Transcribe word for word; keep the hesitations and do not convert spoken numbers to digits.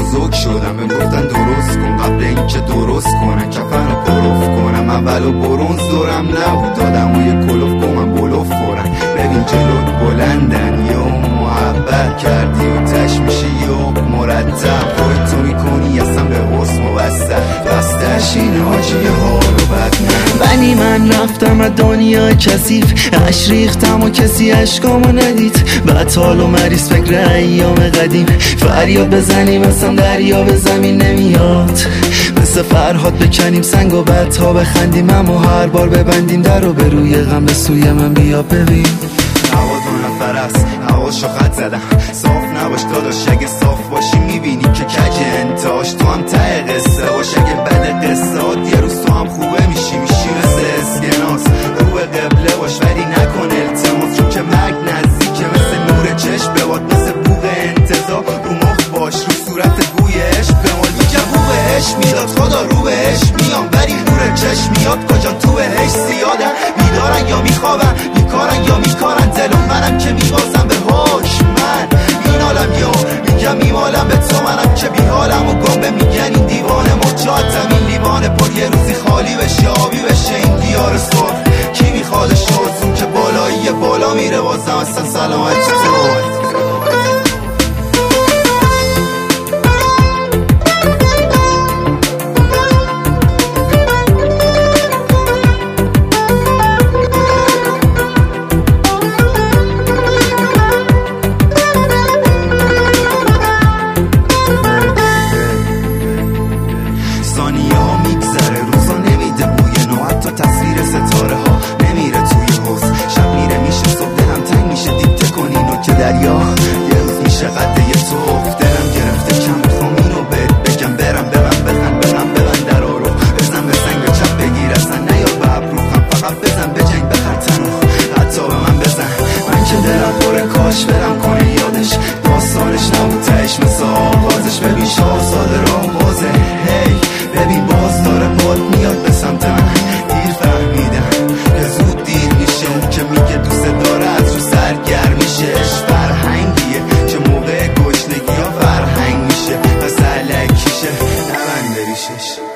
بزرگ شدم بهم گفتن درست کن قبل اینکه درست کنن کفن رو پروف کنم. اولو برونز دورم نبود دادم و یه کلوف گمم بلوف خورن. ببین جلوت بلندن یا محبت کردی و تش میشی یا مرتب خودتو میکنی اصلا به قرص موسط بستش این حاجی حالو بد من. ولی من رفتم از دنیا کثیف اش ریختم و کسی اشکامو ندید. بطال و مریض فکر ایام قدیم فریاد بزنیم اصلا دریا به زمین نمیاد. مثل فرهاد بکنیم سنگ و بدها بخندیم اما هر بار ببندیم در رو به روی غم به سوی من بیا ببین. هوا دو نفر است هواشو خط زدم صاف نباش داداش اگه صاف باشی میبینی که کج انتاش تو هم ته قصه باش. اگه بد قصه هات یه روز تو هم خوبه میشی میشی مثل اسکناس رو به قبله باش ولی نکن التماس چون که مرگ نزدیکه مثل نور چشم بباد مثل بوق انتظار رو مخ باش رو صورت بویش بمال میگم رو بهش میداد خدا رو بهش میام ولی نور چشم میاد کجا تو بهش زیادن میدارن یا میخوابن میکارن یا میکارن دلم منم که میبازم به هاش من این عالم یا میگم میمالم به تو منم که بیحالم و گمبه میگن این دیوانه مجاتم این لیوان پر یه روزی خالی بشه آبی بشه این دیار سر کی میخوادش شد که بالایی بالا میره بازم اصلا سلامت تو. ثانیه ها میگذره روزا نمیده بوی نو حتی تصویر ستاره ها نمیره توی حوض شب میره میشه صبح دلم تنگ میشه دیپته کنی نو که دریا یه روز میشه قده یه توف دلم گرفته کم میخوام اینو بهت بگم برم ببن بزن بزن ببن درا رو بزن به سنگ به چپ بگیر اصلا نیاد به ابروخم فقط بزن به جنگ بخر تنو حتی به من بزن من که دلم پره کاش برم کنه یادش داستانش نبود تهش مثل آغازش ببین شاهزاده راه بازه هی ببین باز داره باد میاد به سمت من دیر فهمیدم که زود دیر میشه اون که میگه دوست داره از رو سرگرمیشش فرهنگیه که موقع گشنگی ها فرهنگ میشه پس علکیشه نبند بریشش.